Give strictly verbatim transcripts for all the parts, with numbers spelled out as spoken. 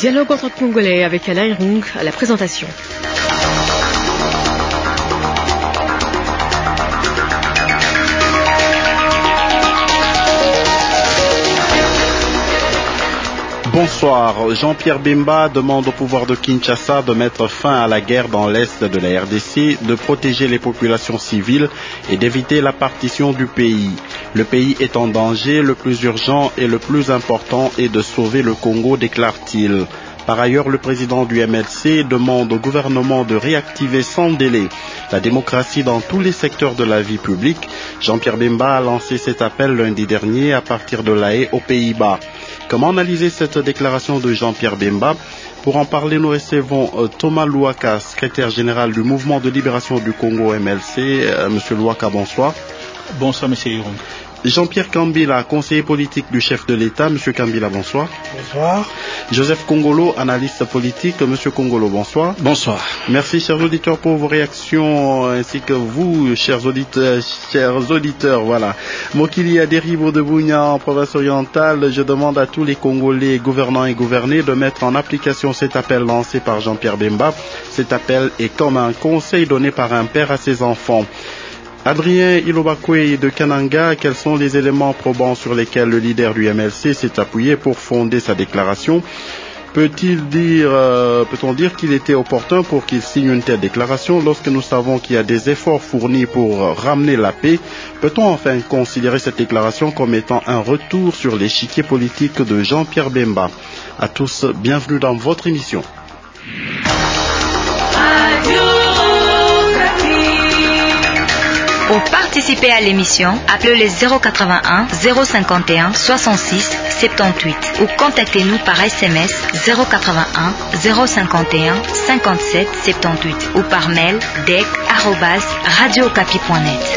Dialogue entre Congolais avec Alain Irung à la présentation. Bonsoir. Jean-Pierre Bemba demande au pouvoir de Kinshasa de mettre fin à la guerre dans l'est de la R D C, de protéger les populations civiles et d'éviter la partition du pays. Le pays est en danger, le plus urgent et le plus important est de sauver le Congo, déclare-t-il. Par ailleurs, le président du M L C demande au gouvernement de réactiver sans délai la démocratie dans tous les secteurs de la vie publique. Jean-Pierre Bemba a lancé cet appel lundi dernier à partir de La Haye, aux Pays-Bas. Comment analyser cette déclaration de Jean-Pierre Bemba? Pour en parler, nous recevons euh, Thomas Louaka, secrétaire général du Mouvement de Libération du Congo M L C. Euh, Monsieur Louaka, bonsoir. Bonsoir, Monsieur Irung. Jean-Pierre Kambila, conseiller politique du chef de l'État. Monsieur Kambila, bonsoir. Bonsoir. Joseph Kongolo, analyste politique. Monsieur Kongolo, bonsoir. Bonsoir. Merci, chers auditeurs, pour vos réactions, ainsi que vous, chers auditeurs. Chers auditeurs, voilà. Mokili Aderibo de Bounia, en province orientale, je demande à tous les Congolais, gouvernants et gouvernés, de mettre en application cet appel lancé par Jean-Pierre Bemba. Cet appel est comme un conseil donné par un père à ses enfants. Adrien Ilobakwe de Kananga, quels sont les éléments probants sur lesquels le leader du M L C s'est appuyé pour fonder sa déclaration? Peut-il dire, euh, peut-on dire qu'il était opportun pour qu'il signe une telle déclaration lorsque nous savons qu'il y a des efforts fournis pour ramener la paix? Peut-on enfin considérer cette déclaration comme étant un retour sur l'échiquier politique de Jean-Pierre Bemba? À tous, bienvenue dans votre émission. Pour participer à l'émission, appelez le zéro quatre-vingt-un zéro cinquante et un soixante-six soixante-dix-huit ou contactez-nous par S M S zéro quatre-vingt-un zéro cinquante et un cinquante-sept soixante-dix-huit ou par mail d e c arobase radio okapi point net.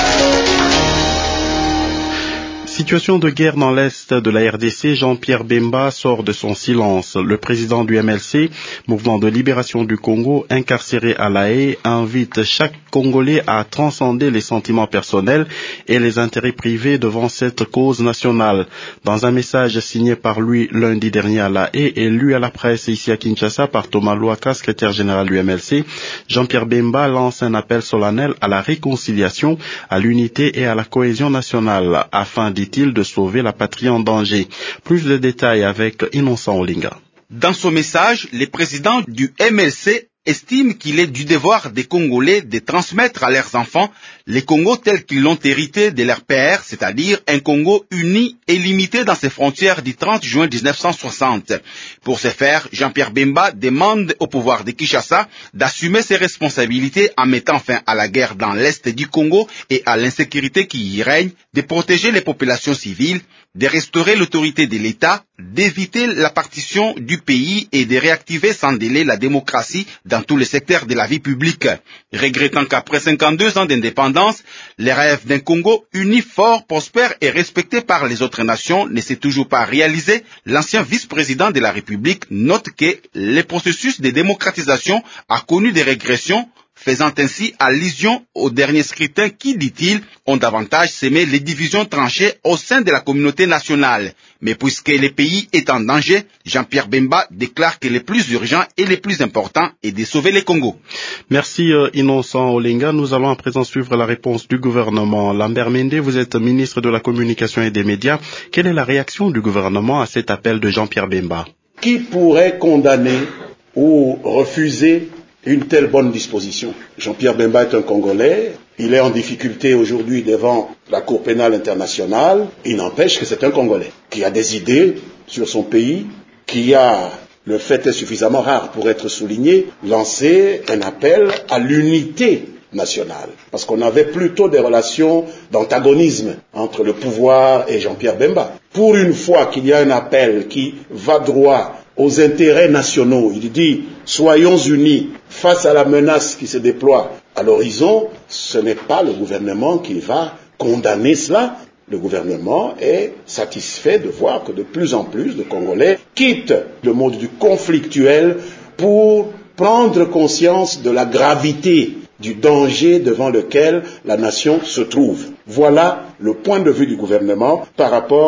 Situation de guerre dans l'est de la R D C, Jean-Pierre Bemba sort de son silence. Le président du M L C, Mouvement de Libération du Congo, incarcéré à La Haye, invite chaque Congolais à transcender les sentiments personnels et les intérêts privés devant cette cause nationale. Dans un message signé par lui lundi dernier à La Haye et lu à la presse ici à Kinshasa par Thomas Louaka, secrétaire général du M L C, Jean-Pierre Bemba lance un appel solennel à la réconciliation, à l'unité et à la cohésion nationale, afin d'y de sauver la patrie en danger. Plus de détails avec Innocent Olinga. Dans son message, le président du M L C estime qu'il est du devoir des Congolais de transmettre à leurs enfants les Congos tels qu'ils l'ont hérité de leur père, c'est-à-dire un Congo uni et limité dans ses frontières du trente juin mille neuf cent soixante. Pour ce faire, Jean-Pierre Bemba demande au pouvoir de Kinshasa d'assumer ses responsabilités en mettant fin à la guerre dans l'est du Congo et à l'insécurité qui y règne, de protéger les populations civiles, de restaurer l'autorité de l'État, d'éviter la partition du pays et de réactiver sans délai la démocratie dans tous les secteurs de la vie publique. Regrettant qu'après cinquante-deux ans d'indépendance, les rêves d'un Congo uni, fort, prospère et respecté par les autres nations ne s'est toujours pas réalisé, l'ancien vice-président de la République note que le processus de démocratisation a connu des régressions, faisant ainsi allusion aux derniers scrutins qui, dit-il, ont davantage sémé les divisions tranchées au sein de la communauté nationale. Mais puisque le pays est en danger, Jean-Pierre Bemba déclare que le plus urgent et le plus important est de sauver le Congo. Merci euh, Innocent Olinga. Nous allons à présent suivre la réponse du gouvernement. Lambert Mende, vous êtes ministre de la Communication et des Médias. Quelle est la réaction du gouvernement à cet appel de Jean-Pierre Bemba? Qui pourrait condamner ou refuser une telle bonne disposition? Jean-Pierre Bemba est un Congolais, il est en difficulté aujourd'hui devant la Cour pénale internationale, il n'empêche que c'est un Congolais, qui a des idées sur son pays, qui a, le fait est suffisamment rare pour être souligné, lancé un appel à l'unité nationale. Parce qu'on avait plutôt des relations d'antagonisme entre le pouvoir et Jean-Pierre Bemba. Pour une fois qu'il y a un appel qui va droit aux intérêts nationaux, il dit « Soyons unis face à la menace qui se déploie à l'horizon », ce n'est pas le gouvernement qui va condamner cela. Le gouvernement est satisfait de voir que de plus en plus de Congolais quittent le mode du conflictuel pour prendre conscience de la gravité du danger devant lequel la nation se trouve. Voilà le point de vue du gouvernement par rapport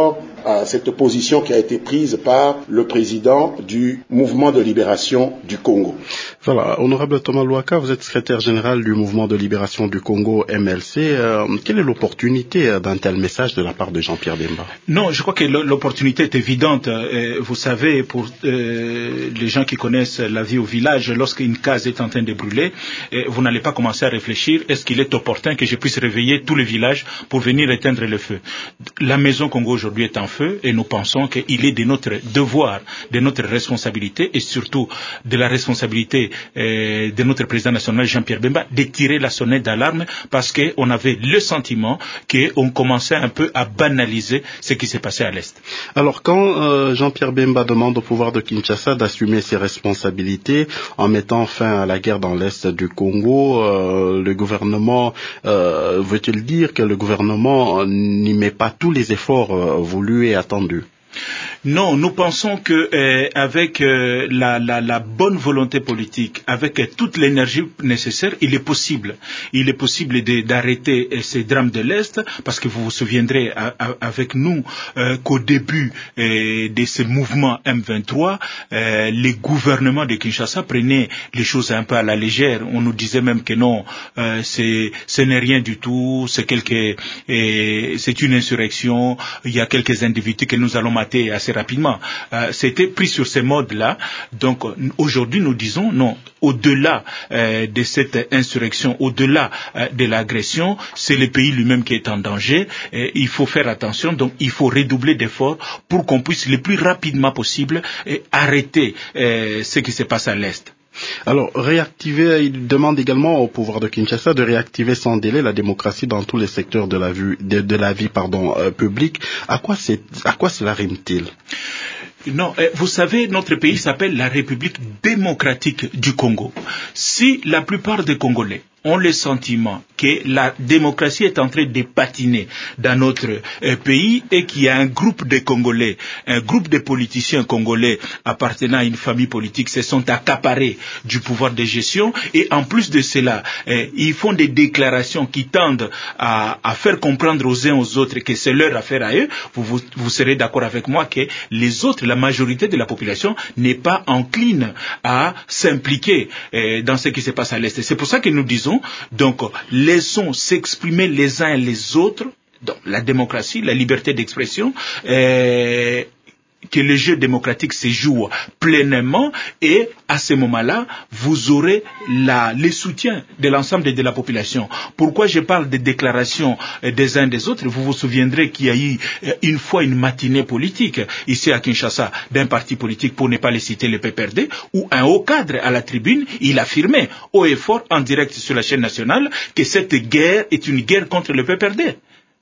à cette position qui a été prise par le président du mouvement de libération du Congo. Voilà, honorable Thomas Louaka, vous êtes secrétaire général du mouvement de libération du Congo, M L C. Euh, quelle est l'opportunité d'un tel message de la part de Jean-Pierre Bemba? Non, je crois que l'opportunité est évidente. Euh, vous savez, pour euh, les gens qui connaissent la vie au village, lorsqu'une case est en train de brûler, euh, vous n'allez pas commencer à réfléchir, est-ce qu'il est opportun que je puisse réveiller tout le village pour venir éteindre le feu? La maison Congo aujourd'hui est en feu et nous pensons qu'il est de notre devoir, de notre responsabilité et surtout de la responsabilité euh, de notre président national Jean-Pierre Bemba de tirer la sonnette d'alarme parce qu'on avait le sentiment qu'on commençait un peu à banaliser ce qui s'est passé à l'Est. Alors quand euh, Jean-Pierre Bemba demande au pouvoir de Kinshasa d'assumer ses responsabilités en mettant fin à la guerre dans l'Est du Congo, euh, le gouvernement euh, veut-il dire que le gouvernement n'y met pas tous les efforts euh, voulus et attendus? Non, nous pensons que euh, avec euh, la, la, la bonne volonté politique, avec euh, toute l'énergie nécessaire, il est possible. Il est possible de, d'arrêter euh, ces drames de l'Est, parce que vous vous souviendrez à, à, avec nous euh, qu'au début euh, de ce mouvement M vingt-trois, euh, les gouvernements de Kinshasa prenaient les choses un peu à la légère. On nous disait même que non, euh, c'est, ce n'est rien du tout, c'est quelque, euh, c'est une insurrection. Il y a quelques individus que nous allons mater assez rapidement. Euh, c'était pris sur ces modes-là. Donc aujourd'hui, nous disons non. Au-delà euh, de cette insurrection, au-delà euh, de l'agression, c'est le pays lui-même qui est en danger. Et il faut faire attention. Donc il faut redoubler d'efforts pour qu'on puisse le plus rapidement possible euh, arrêter euh, ce qui se passe à l'Est. Alors, réactiver, il demande également au pouvoir de Kinshasa de réactiver sans délai la démocratie dans tous les secteurs de la vie, de, de la vie pardon, euh, publique. À quoi, c'est, à quoi cela rime-t-il? Non, vous savez, notre pays s'appelle la République démocratique du Congo. Si la plupart des Congolais ont le sentiment que la démocratie est en train de patiner dans notre euh, pays et qu'il y a un groupe de Congolais, un groupe de politiciens congolais appartenant à une famille politique se sont accaparés du pouvoir de gestion et en plus de cela, euh, ils font des déclarations qui tendent à, à faire comprendre aux uns aux autres que c'est leur affaire à eux, vous, vous, vous serez d'accord avec moi que les autres, la majorité de la population n'est pas encline à s'impliquer euh, dans ce qui se passe à l'Est. C'est pour ça que nous disons donc, laissons s'exprimer les uns et les autres, donc la démocratie, la liberté d'expression, euh, que le jeu démocratique se joue pleinement et à ce moment-là, vous aurez la, le soutien de l'ensemble de la population. Pourquoi je parle des déclarations des uns des autres? Vous vous souviendrez qu'il y a eu une fois une matinée politique ici à Kinshasa d'un parti politique, pour ne pas les citer, le P P R D, où un haut cadre à la tribune, il affirmait haut et fort en direct sur la chaîne nationale que cette guerre est une guerre contre le P P R D.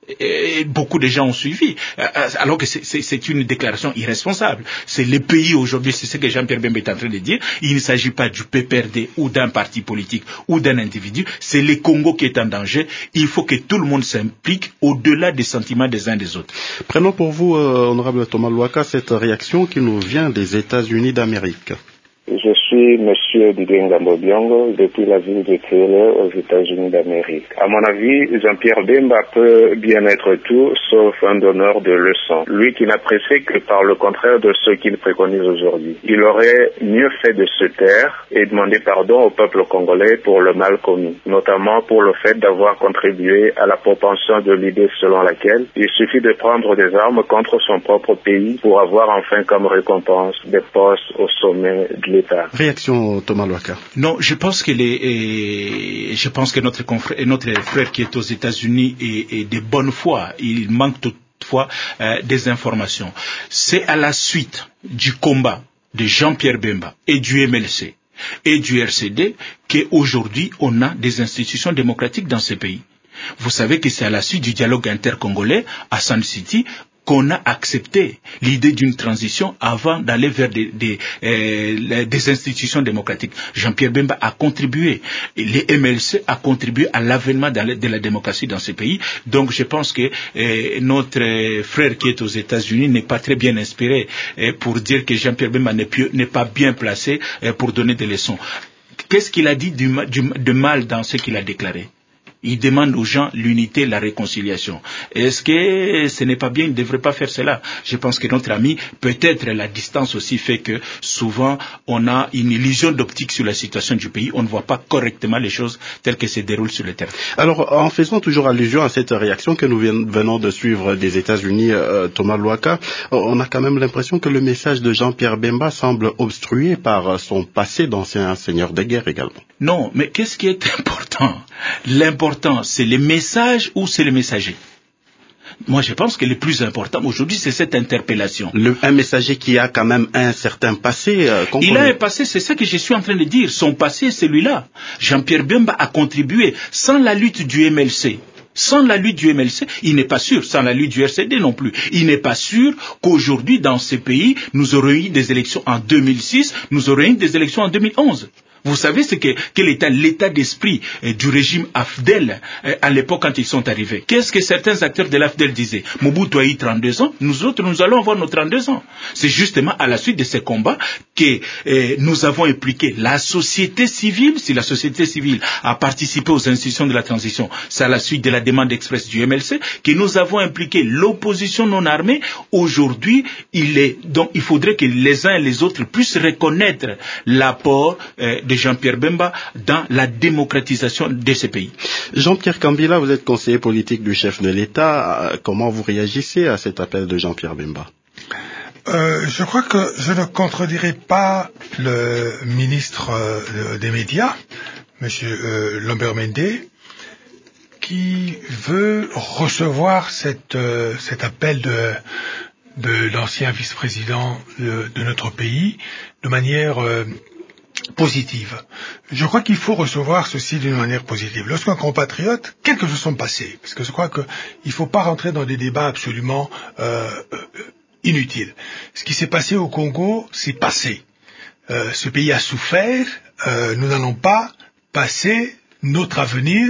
Et beaucoup de gens ont suivi, alors que c'est, c'est, c'est une déclaration irresponsable. C'est le pays aujourd'hui, c'est ce que Jean-Pierre Bemba est en train de dire. Il ne s'agit pas du P P R D ou d'un parti politique ou d'un individu, c'est le Congo qui est en danger. Il faut que tout le monde s'implique au-delà des sentiments des uns des autres. Prenons pour vous, euh, honorable Thomas Louaka, cette réaction qui nous vient des États-Unis d'Amérique. Je suis Monsieur Didier Ngambo Biongo depuis la ville de Taylor aux États-Unis d'Amérique. À mon avis, Jean-Pierre Bemba peut bien être tout sauf un donneur de leçons. Lui qui n'apprécie que par le contraire de ce qu'il préconise aujourd'hui. Il aurait mieux fait de se taire et demander pardon au peuple congolais pour le mal commis, notamment pour le fait d'avoir contribué à la propension de l'idée selon laquelle il suffit de prendre des armes contre son propre pays pour avoir enfin comme récompense des postes au sommet de l'État. Réaction Thomas Louaka. Non, je pense que les, et, je pense que notre confrère, notre frère qui est aux États-Unis est, est de bonne foi. Il manque toutefois euh, des informations. C'est à la suite du combat de Jean-Pierre Bemba et du M L C et du R C D qu'aujourd'hui on a des institutions démocratiques dans ce pays. Vous savez que c'est à la suite du dialogue intercongolais à Sun City qu'on a accepté l'idée d'une transition avant d'aller vers des, des, euh, des institutions démocratiques. Jean-Pierre Bemba a contribué, et les M L C a contribué à l'avènement de la, de la démocratie dans ce pays. Donc je pense que euh, notre frère qui est aux États-Unis n'est pas très bien inspiré euh, pour dire que Jean-Pierre Bemba n'est, plus, n'est pas bien placé euh, pour donner des leçons. Qu'est-ce qu'il a dit du, du, de mal dans ce qu'il a déclaré? Il demande aux gens l'unité, la réconciliation. Est-ce que ce n'est pas bien, il ne devrait pas faire cela? Je pense que notre ami, peut-être la distance aussi fait que souvent on a une illusion d'optique sur la situation du pays, on ne voit pas correctement les choses telles qu'elles se déroulent sur le terrain. Alors, en faisant toujours allusion à cette réaction que nous venons de suivre des États-Unis, euh, Thomas Louaka, on a quand même l'impression que le message de Jean-Pierre Bemba semble obstrué par son passé d'ancien seigneur de guerre également. Non, mais qu'est-ce qui est important? L'important, c'est les messages ou c'est le messager? Moi, je pense que le plus important aujourd'hui, c'est cette interpellation. Le, un messager qui a quand même un certain passé. Euh, Il a un passé, c'est ça que je suis en train de dire. Son passé, c'est celui-là. Jean-Pierre Bemba a contribué. Sans la lutte du M L C, sans la lutte du M L C, il n'est pas sûr, sans la lutte du R C D non plus, il n'est pas sûr qu'aujourd'hui, dans ces pays, nous aurions eu des élections en deux mille six, nous aurions eu des élections en deux mille onze. Vous savez ce que, quel était l'état d'esprit eh, du régime Afdel eh, à l'époque quand ils sont arrivés. Qu'est-ce que certains acteurs de l'Afdel disaient? Mobutu a eu trente-deux ans, nous autres nous allons avoir nos trente-deux ans. C'est justement à la suite de ces combats que eh, nous avons impliqué la société civile. Si la société civile a participé aux institutions de la transition, c'est à la suite de la demande express du M L C que nous avons impliqué l'opposition non armée. Aujourd'hui, il est donc il faudrait que les uns et les autres puissent reconnaître l'apport eh, de Jean-Pierre Bemba dans la démocratisation de ces pays. Jean-Pierre Kambila, vous êtes conseiller politique du chef de l'État. Comment vous réagissez à cet appel de Jean-Pierre Bemba? euh, Je crois que je ne contredirai pas le ministre euh, des médias, M. Euh, Lambert Mende, qui veut recevoir cette, euh, cet appel de, de l'ancien vice-président de, de notre pays de manière euh, positive. Je crois qu'il faut recevoir ceci d'une manière positive. Lorsqu'un compatriote, quel que soit son passé, parce que je crois qu'il ne faut pas rentrer dans des débats absolument euh, inutiles. Ce qui s'est passé au Congo, c'est passé. Euh, ce pays a souffert. Euh, nous n'allons pas passer notre avenir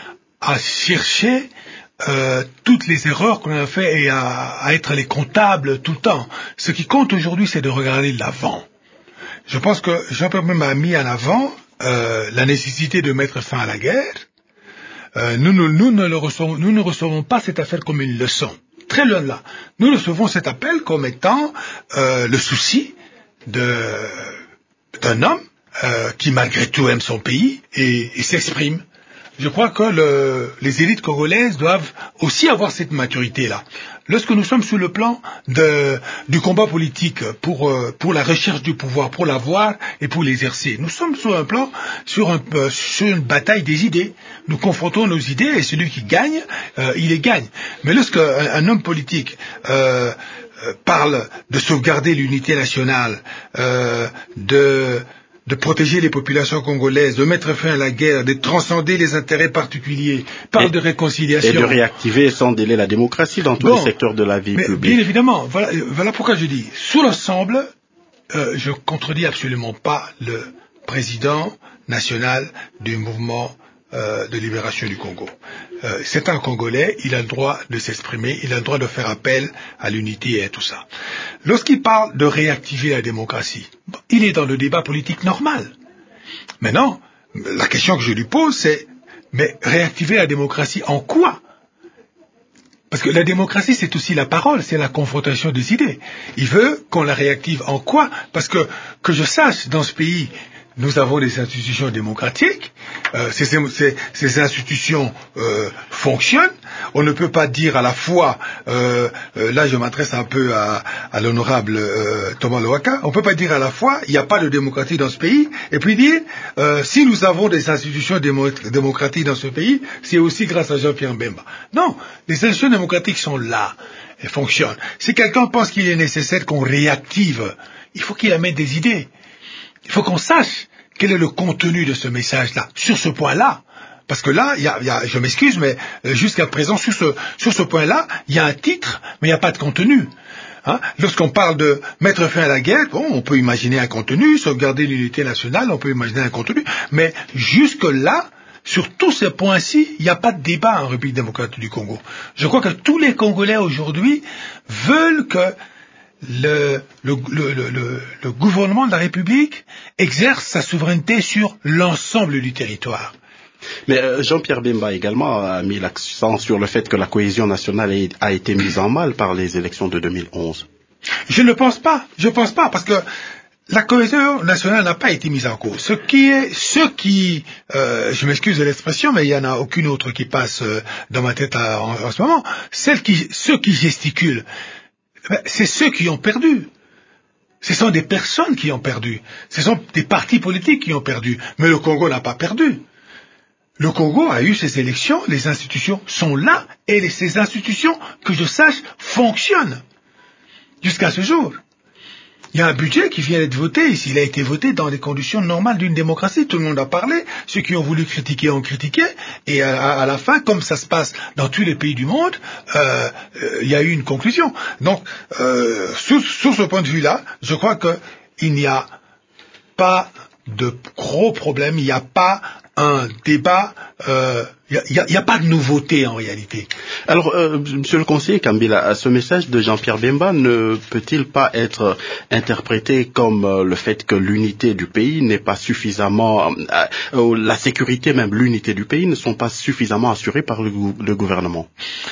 à chercher euh, toutes les erreurs qu'on a fait et à, à être les comptables tout le temps. Ce qui compte aujourd'hui, c'est de regarder l'avant. Je pense que Jean-Pierre Bemba a mis en avant euh, la nécessité de mettre fin à la guerre. Euh, nous, nous, nous, ne le recevons, nous ne recevons pas cette affaire comme une leçon. Très loin de là. Nous recevons cet appel comme étant euh, le souci de, d'un homme euh, qui malgré tout aime son pays et, et s'exprime. Je crois que le, les élites congolaises doivent aussi avoir cette maturité-là. Lorsque nous sommes sur le plan de, du combat politique pour, euh, pour la recherche du pouvoir, pour l'avoir et pour l'exercer, nous sommes sur un plan, sur, un, euh, sur une bataille des idées. Nous confrontons nos idées et celui qui gagne, euh, il les gagne. Mais lorsque un, un homme politique euh, euh, parle de sauvegarder l'unité nationale, euh, de... de protéger les populations congolaises, de mettre fin à la guerre, de transcender les intérêts particuliers, parle et, de réconciliation. Et de réactiver sans délai la démocratie dans tous bon, les secteurs de la vie mais, publique. Bien évidemment, voilà, voilà pourquoi je dis, sous l'ensemble, euh, je contredis absolument pas le président national du mouvement euh, de libération du Congo. Euh, c'est un Congolais, il a le droit de s'exprimer, il a le droit de faire appel à l'unité et à tout ça. Lorsqu'il parle de réactiver la démocratie, il est dans le débat politique normal. Maintenant, la question que je lui pose, c'est, mais réactiver la démocratie en quoi? Parce que la démocratie, c'est aussi la parole, c'est la confrontation des idées. Il veut qu'on la réactive en quoi? Parce que, que je sache, dans ce pays, nous avons des institutions démocratiques, euh, ces, ces, ces institutions euh, fonctionnent, on ne peut pas dire à la fois, euh, euh, là je m'adresse un peu à, à l'honorable euh, Thomas Louaka, on ne peut pas dire à la fois, il n'y a pas de démocratie dans ce pays, et puis dire, euh, si nous avons des institutions démo démocratiques dans ce pays, c'est aussi grâce à Jean-Pierre Bemba. Non, les institutions démocratiques sont là, elles fonctionnent. Si quelqu'un pense qu'il est nécessaire qu'on réactive, il faut qu'il amène des idées. Il faut qu'on sache quel est le contenu de ce message-là, sur ce point-là. Parce que là, y a, y a, je m'excuse, mais euh, jusqu'à présent, sur ce, sur ce point-là, il y a un titre, mais il n'y a pas de contenu. Hein? Lorsqu'on parle de mettre fin à la guerre, bon, on peut imaginer un contenu, sauvegarder l'unité nationale, on peut imaginer un contenu, mais jusque-là, sur tous ces points-ci, il n'y a pas de débat en République démocratique du Congo. Je crois que tous les Congolais aujourd'hui veulent que Le, le, le, le, le gouvernement de la République exerce sa souveraineté sur l'ensemble du territoire. Mais euh, Jean-Pierre Bemba également a mis l'accent sur le fait que la cohésion nationale a été mise en mal par les élections de deux mille onze. Je ne pense pas, je ne pense pas, parce que la cohésion nationale n'a pas été mise en cause. Ce qui est, ceux qui, euh, je m'excuse de l'expression, mais il n'y en a aucune autre qui passe euh, dans ma tête à, en, en ce moment, celles qui, ceux qui gesticulent, ben, c'est ceux qui ont perdu. Ce sont des personnes qui ont perdu. Ce sont des partis politiques qui ont perdu. Mais le Congo n'a pas perdu. Le Congo a eu ses élections, les institutions sont là, et les, ces institutions, que je sache, fonctionnent. Jusqu'à ce jour. Il y a un budget qui vient d'être voté, il a été voté dans les conditions normales d'une démocratie, tout le monde a parlé, ceux qui ont voulu critiquer ont critiqué, et à, à la fin, comme ça se passe dans tous les pays du monde, euh, euh, il y a eu une conclusion. Donc, euh, sous, sous ce point de vue-là, je crois qu'il n'y a pas de gros problèmes, il n'y a pas un débat, euh, il n'y a, a, a pas de nouveauté en réalité. Alors, euh, Monsieur le conseiller Kambila, ce message de Jean-Pierre Bemba ne peut-il pas être interprété comme euh, le fait que l'unité du pays n'est pas suffisamment, euh, euh, la sécurité même, l'unité du pays ne sont pas suffisamment assurées par le, le gouvernement?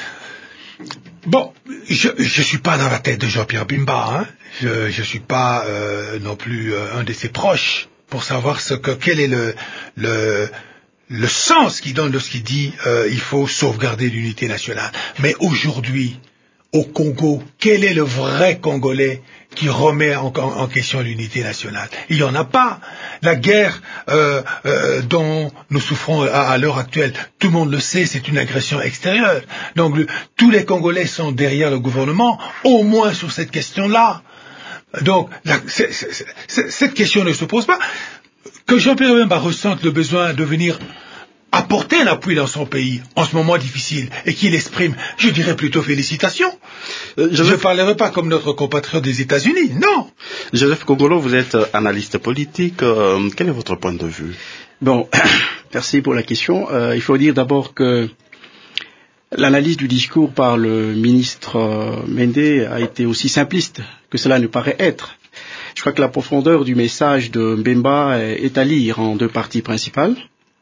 Bon, je je suis pas dans la tête de Jean-Pierre Bemba, hein. Je je suis pas euh, non plus euh, un de ses proches pour savoir ce que quel est le le le sens qu'il donne lorsqu'il dit euh, il faut sauvegarder l'unité nationale. Mais aujourd'hui, au Congo, quel est le vrai Congolais qui remet en, en, en question l'unité nationale? Il n'y en a pas. La guerre euh, euh, dont nous souffrons à, à l'heure actuelle, tout le monde le sait, c'est une agression extérieure. Donc le, tous les Congolais sont derrière le gouvernement, au moins sur cette question-là. Donc la, c'est, c'est, c'est, cette question ne se pose pas. Que Jean-Pierre Bemba ressente le besoin de venir apporter un appui dans son pays en ce moment difficile et qu'il exprime, je dirais plutôt félicitations. Euh, je ne parlerai pas comme notre compatriote des États-Unis, non. Joseph Kongolo, vous êtes analyste politique. Euh, quel est votre point de vue? Bon, merci pour la question. Euh, il faut dire d'abord que l'analyse du discours par le ministre euh, Mende a été aussi simpliste que cela ne paraît être. Je crois que la profondeur du message de Bemba est à lire en deux parties principales.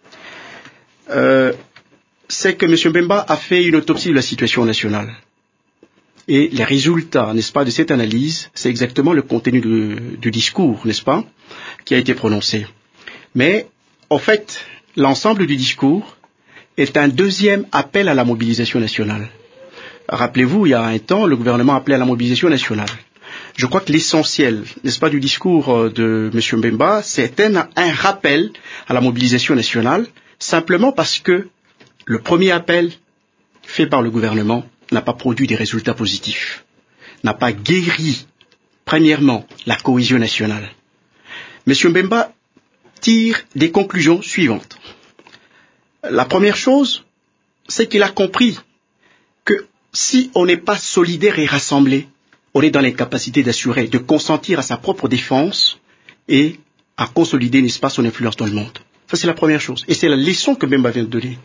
Euh, c'est que M. Bemba a fait une autopsie de la situation nationale. Et les résultats, n'est-ce pas, de cette analyse, c'est exactement le contenu du, du discours, n'est-ce pas, qui a été prononcé. Mais, en fait, l'ensemble du discours est un deuxième appel à la mobilisation nationale. Rappelez-vous, il y a un temps, le gouvernement appelait à la mobilisation nationale. Je crois que l'essentiel, n'est-ce pas, du discours de M. Bemba, c'est un, un rappel à la mobilisation nationale, simplement parce que le premier appel fait par le gouvernement n'a pas produit des résultats positifs, n'a pas guéri, premièrement, la cohésion nationale. M. Bemba tire des conclusions suivantes. La première chose, c'est qu'il a compris que si on n'est pas solidaire et rassemblé, on est dans l'incapacité d'assurer, de consentir à sa propre défense et à consolider, n'est-ce pas, son influence dans le monde. Ça, c'est la première chose. Et c'est la leçon que Bemba vient de donner.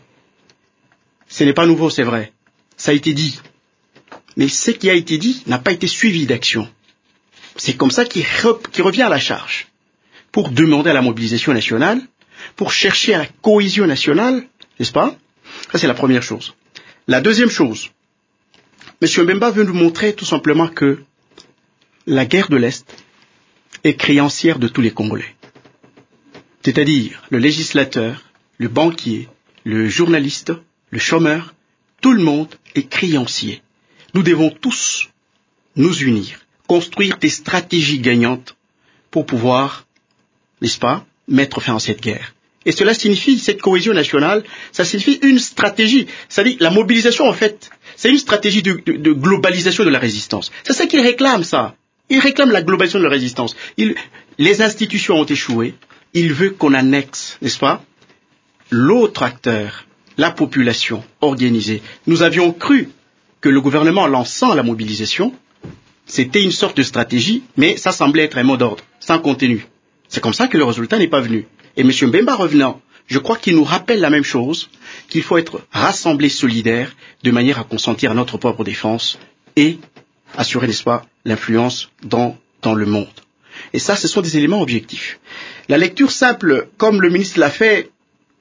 Ce n'est pas nouveau, c'est vrai. Ça a été dit. Mais ce qui a été dit n'a pas été suivi d'action. C'est comme ça qu'il, re, qu'il revient à la charge. Pour demander à la mobilisation nationale, pour chercher à la cohésion nationale, n'est-ce pas? Ça, c'est la première chose. La deuxième chose, M. Bemba veut nous montrer tout simplement que la guerre de l'Est est créancière de tous les Congolais. C'est-à-dire le législateur, le banquier, le journaliste, le chômeur, tout le monde est créancier. Nous devons tous nous unir, construire des stratégies gagnantes pour pouvoir, n'est-ce pas, mettre fin à cette guerre. Et cela signifie, cette cohésion nationale, ça signifie une stratégie. C'est-à-dire la mobilisation, en fait, c'est une stratégie de, de, de globalisation de la résistance. C'est ça qu'il réclame, ça. Il réclame la globalisation de la résistance. Il, les institutions ont échoué. Il veut qu'on annexe, n'est-ce pas, l'autre acteur, la population organisée. Nous avions cru que le gouvernement lançant la mobilisation, c'était une sorte de stratégie, mais ça semblait être un mot d'ordre, sans contenu. C'est comme ça que le résultat n'est pas venu. Et M. Bemba revenant, je crois qu'il nous rappelle la même chose, qu'il faut être rassemblés, solidaires, de manière à consentir à notre propre défense et assurer, n'est-ce pas, l'influence dans, dans le monde. Et ça, ce sont des éléments objectifs. La lecture simple, comme le ministre l'a fait,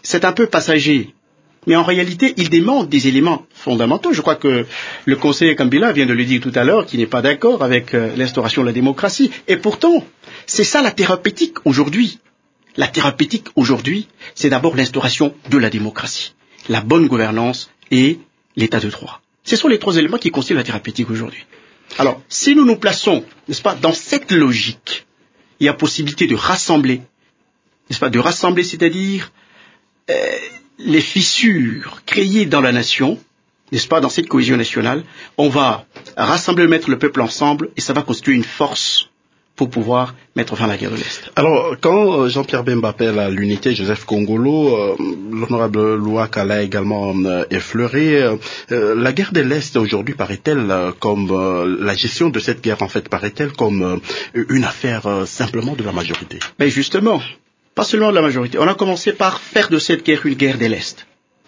c'est un peu passager. Mais en réalité, il demande des éléments fondamentaux. Je crois que le conseiller Kambila vient de le dire tout à l'heure, qu'il n'est pas d'accord avec euh, l'instauration de la démocratie. Et pourtant, c'est ça la thérapeutique aujourd'hui. La thérapeutique aujourd'hui, c'est d'abord l'instauration de la démocratie, la bonne gouvernance et l'état de droit. Ce sont les trois éléments qui constituent la thérapeutique aujourd'hui. Alors, si nous nous plaçons, n'est-ce pas, dans cette logique, il y a possibilité de rassembler, n'est-ce pas, de rassembler, c'est-à-dire euh, les fissures créées dans la nation, n'est-ce pas, dans cette cohésion nationale, on va rassembler, mettre le peuple ensemble, et ça va constituer une force pour pouvoir mettre fin à la guerre de l'Est. Alors, quand Jean-Pierre Bemba appelle à l'unité Joseph Kongolo, euh, l'honorable Louaka l'a également euh, effleuré. Euh, la guerre de l'Est aujourd'hui paraît-elle euh, comme euh, la gestion de cette guerre en fait paraît-elle comme euh, une affaire euh, simplement de la majorité? Mais justement, pas seulement de la majorité. On a commencé par faire de cette guerre une guerre de l'Est.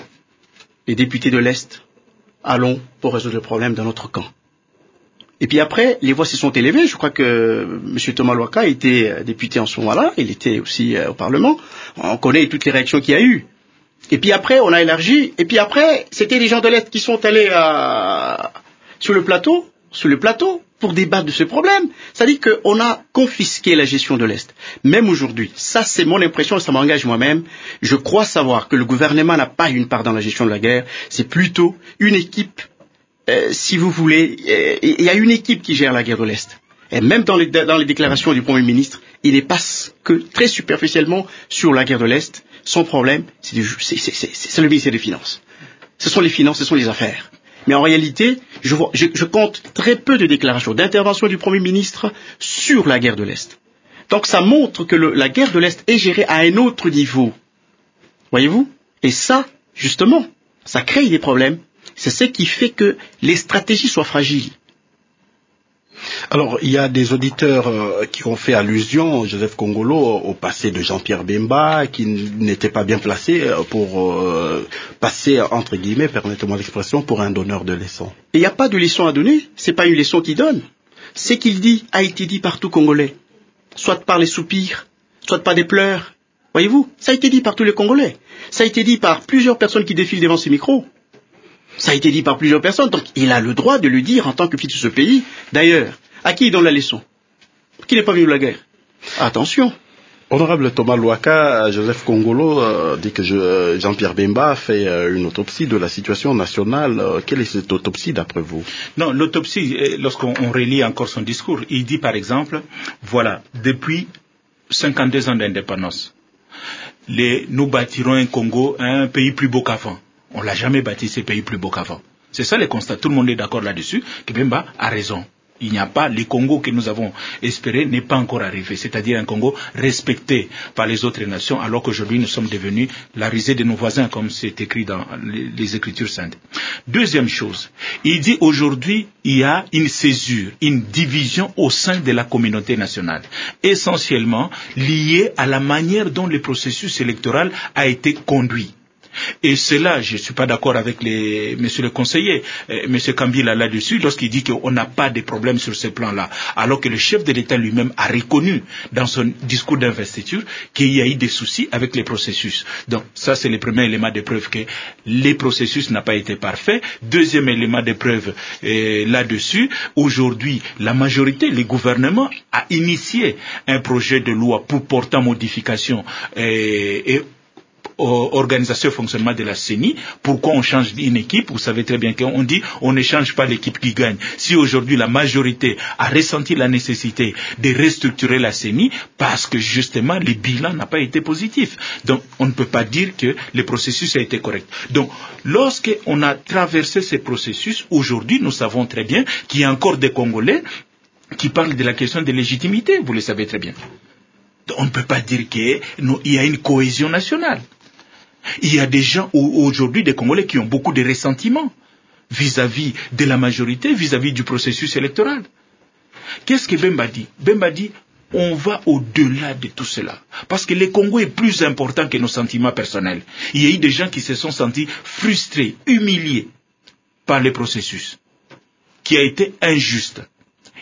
Les députés de l'Est, allons pour résoudre le problème dans notre camp. Et puis après, les voix se sont élevées. Je crois que M. Thomas Louaka était député en ce moment-là. Il était aussi euh, au Parlement. On connaît toutes les réactions qu'il y a eu. Et puis après, on a élargi. Et puis après, c'était les gens de l'Est qui sont allés à... sur le plateau, sur le plateau, pour débattre de ce problème. C'est-à-dire qu'on a confisqué la gestion de l'Est. Même aujourd'hui, ça c'est mon impression, ça m'engage moi-même. Je crois savoir que le gouvernement n'a pas une part dans la gestion de la guerre. C'est plutôt une équipe. Euh, si vous voulez, il euh, y a une équipe qui gère la guerre de l'Est. Et même dans les, dans les déclarations du Premier ministre, il ne passe que très superficiellement sur la guerre de l'Est. Son problème, c'est, du, c'est, c'est, c'est, c'est le ministère des Finances. Ce sont les finances, ce sont les affaires. Mais en réalité, je, vois, je, je compte très peu de déclarations, d'intervention du Premier ministre sur la guerre de l'Est. Donc ça montre que le, la guerre de l'Est est gérée à un autre niveau. Voyez-vous? Et ça, justement, ça crée des problèmes. C'est ce qui fait que les stratégies soient fragiles. Alors, il y a des auditeurs euh, qui ont fait allusion, Joseph Kongolo, au passé de Jean-Pierre Bemba, qui n'était pas bien placé pour euh, passer, entre guillemets, permettez-moi l'expression, pour un donneur de leçons. Il n'y a pas de leçon à donner, c'est pas une leçon qu'il donne. Ce qu'il dit a été dit par tout Congolais, soit par les soupirs, soit par des pleurs. Voyez-vous, ça a été dit par tous les Congolais. Ça a été dit par plusieurs personnes qui défilent devant ces micros. Ça a été dit par plusieurs personnes, donc il a le droit de le dire en tant que fils de ce pays. D'ailleurs, à qui il donne la leçon? Qui n'est pas venu de la guerre? Attention. Honorable Thomas Louaka, Joseph Kongolo euh, dit que je, Jean-Pierre Bemba fait euh, une autopsie de la situation nationale. Euh, quelle est cette autopsie d'après vous? Non, l'autopsie, lorsqu'on relit encore son discours, il dit par exemple, voilà, depuis cinquante-deux ans d'indépendance, les, nous bâtirons un Congo, un pays plus beau qu'avant. On l'a jamais bâti ces pays plus beaux qu'avant. C'est ça le constat. Tout le monde est d'accord là-dessus, que Bemba a raison. Il n'y a pas, le Congo que nous avons espéré n'est pas encore arrivé. C'est-à-dire un Congo respecté par les autres nations, alors qu'aujourd'hui nous sommes devenus la risée de nos voisins, comme c'est écrit dans les, les Écritures saintes. Deuxième chose, il dit aujourd'hui, il y a une césure, une division au sein de la communauté nationale, essentiellement liée à la manière dont le processus électoral a été conduit. Et cela, je ne suis pas d'accord avec les, monsieur le conseiller, euh, monsieur Kambila là-dessus, lorsqu'il dit qu'on n'a pas de problème sur ce plan-là, alors que le chef de l'État lui-même a reconnu dans son discours d'investiture qu'il y a eu des soucis avec les processus. Donc ça, c'est le premier élément de preuve que les processus n'ont pas été parfaits. Deuxième élément de preuve euh, là-dessus, aujourd'hui, la majorité, le gouvernement a initié un projet de loi pour porter en modification euh, et organisation et fonctionnement de la C E N I. Pourquoi on change une équipe? Vous savez très bien qu'on dit on ne change pas l'équipe qui gagne. Si aujourd'hui la majorité a ressenti la nécessité de restructurer la C E N I parce que justement le bilan n'a pas été positif, donc on ne peut pas dire que le processus a été correct. Donc lorsqu'on a traversé ce processus, aujourd'hui nous savons très bien qu'il y a encore des Congolais qui parlent de la question de légitimité, vous le savez très bien. On ne peut pas dire qu'il y a une cohésion nationale. Il y a des gens aujourd'hui, des Congolais, qui ont beaucoup de ressentiments vis-à-vis de la majorité, vis-à-vis du processus électoral. Qu'est-ce que Bemba dit? Bemba dit, on va au-delà de tout cela. Parce que le Congo est plus important que nos sentiments personnels. Il y a eu des gens qui se sont sentis frustrés, humiliés par le processus, qui a été injuste.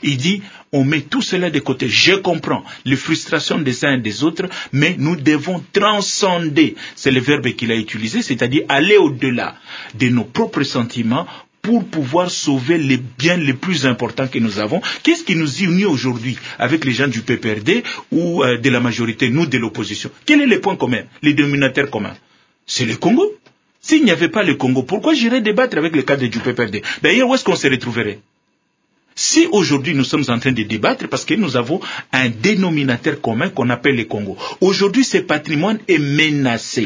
Il dit, on met tout cela de côté. Je comprends les frustrations des uns et des autres, mais nous devons transcender. C'est le verbe qu'il a utilisé, c'est-à-dire aller au-delà de nos propres sentiments pour pouvoir sauver les biens les plus importants que nous avons. Qu'est-ce qui nous unit aujourd'hui avec les gens du P P R D ou euh, de la majorité, nous de l'opposition? Quel est le point commun, les dénominateurs communs? C'est le Congo. S'il n'y avait pas le Congo, pourquoi j'irais débattre avec le cadre du P P R D? D'ailleurs, où est-ce qu'on se retrouverait? Si aujourd'hui nous sommes en train de débattre parce que nous avons un dénominateur commun qu'on appelle le Congo. Aujourd'hui, ce patrimoine est menacé.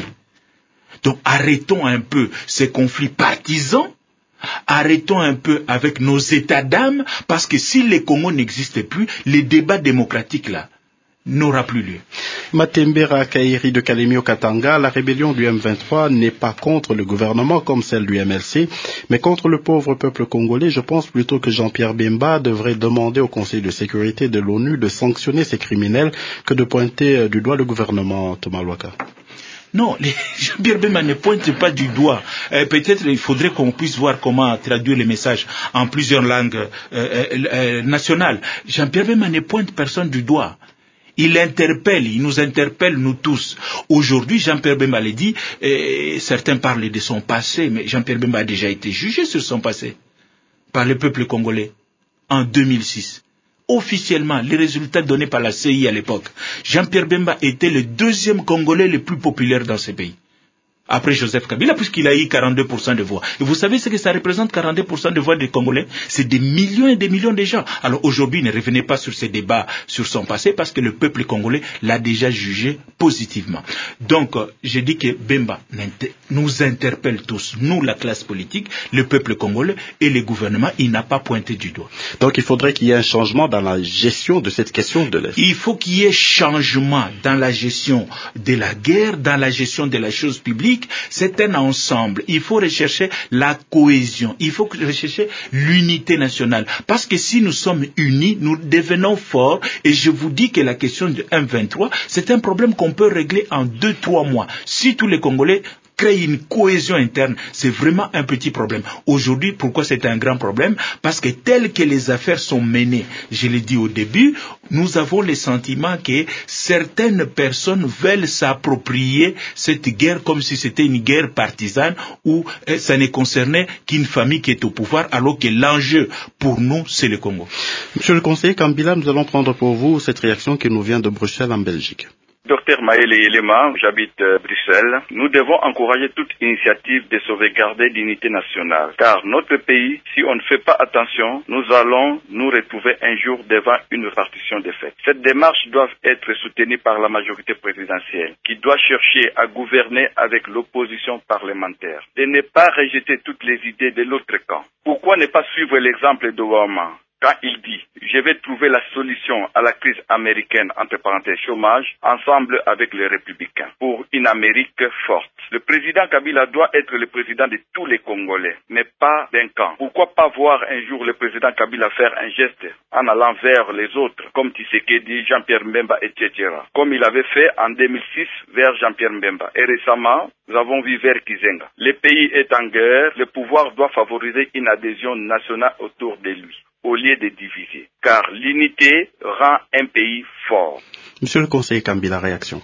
Donc arrêtons un peu ces conflits partisans. Arrêtons un peu avec nos états d'âme, parce que si le Congo n'existe plus, les débats démocratiques là n'aura plus lieu. Matembera Kairi de Kalemi au Katanga, la rébellion du M vingt-trois n'est pas contre le gouvernement comme celle du M L C, mais contre le pauvre peuple congolais. Je pense plutôt que Jean-Pierre Bemba devrait demander au Conseil de sécurité de l'ONU de sanctionner ces criminels que de pointer du doigt le gouvernement. Thomas Lwaka. Non, Jean-Pierre Bemba ne pointe pas du doigt. Euh, peut-être il faudrait qu'on puisse voir comment traduire les messages en plusieurs langues euh, euh, euh, nationales. Jean-Pierre Bemba ne pointe personne du doigt. Il interpelle, il nous interpelle nous tous. Aujourd'hui, Jean-Pierre Bemba l'a dit, et certains parlent de son passé, mais Jean-Pierre Bemba a déjà été jugé sur son passé par le peuple congolais en deux mille six. Officiellement, les résultats donnés par la C I à l'époque, Jean-Pierre Bemba était le deuxième Congolais le plus populaire dans ce pays. Après Joseph Kabila, puisqu'il a eu quarante-deux pour cent de voix. Et vous savez ce que ça représente, quarante-deux pour cent de voix des Congolais? C'est des millions et des millions de gens. Alors aujourd'hui, ne revenez pas sur ces débats sur son passé, parce que le peuple congolais l'a déjà jugé positivement. Donc, euh, je dis que Bemba nous interpelle tous, nous, la classe politique, le peuple congolais et le gouvernement, il n'a pas pointé du doigt. Donc il faudrait qu'il y ait un changement dans la gestion de cette question de l'Est. Il faut qu'il y ait changement dans la gestion de la guerre, dans la gestion de la chose publique. C'est un ensemble. Il faut rechercher la cohésion. Il faut rechercher l'unité nationale. Parce que si nous sommes unis, nous devenons forts. Et je vous dis que la question du M vingt-trois, c'est un problème qu'on peut régler en deux, trois mois. Si tous les Congolais créer une cohésion interne, c'est vraiment un petit problème. Aujourd'hui, pourquoi c'est un grand problème? Parce que tel que les affaires sont menées, je l'ai dit au début, nous avons le sentiment que certaines personnes veulent s'approprier cette guerre comme si c'était une guerre partisane où eh, ça ne concernait qu'une famille qui est au pouvoir, alors que l'enjeu pour nous, c'est le Congo. Monsieur le conseiller Kambila, nous allons prendre pour vous cette réaction qui nous vient de Bruxelles en Belgique. Docteur Maël Elema, j'habite euh, Bruxelles. Nous devons encourager toute initiative de sauvegarder l'unité nationale. Car notre pays, si on ne fait pas attention, nous allons nous retrouver un jour devant une répartition des faits. Cette démarche doit être soutenue par la majorité présidentielle, qui doit chercher à gouverner avec l'opposition parlementaire. De ne pas rejeter toutes les idées de l'autre camp. Pourquoi ne pas suivre l'exemple d'Obama? Quand il dit « Je vais trouver la solution à la crise américaine, entre parenthèses chômage, ensemble avec les républicains, pour une Amérique forte ». Le président Kabila doit être le président de tous les Congolais, mais pas d'un camp. Pourquoi pas voir un jour le président Kabila faire un geste en allant vers les autres, comme Tshisekedi, Jean-Pierre Mbemba, et cetera, comme il avait fait en deux mille six vers Jean-Pierre Mbemba. Et récemment, nous avons vu vers Kizenga. Le pays est en guerre, le pouvoir doit favoriser une adhésion nationale autour de lui, au lieu de diviser, car l'unité rend un pays fort. Monsieur le conseiller Kambila, réaction.